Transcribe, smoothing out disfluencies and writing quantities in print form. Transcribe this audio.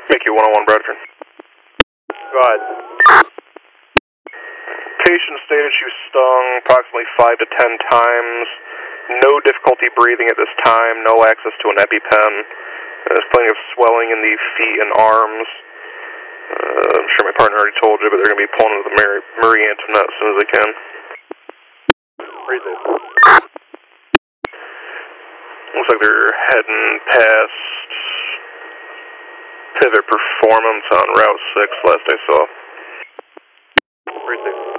Thank you, 101 Bradford. Go ahead. Patient stated she was stung approximately 5 to 10 times. No difficulty breathing at this time. No access to an EpiPen. There's plenty of swelling in the feet and arms. I'm sure my partner already told you, but they're going to be pulling into the Marie Antoinette as soon as they can. Breathing. Looks like they're heading past Pivot Performance on Route 6 last I saw. Breathing.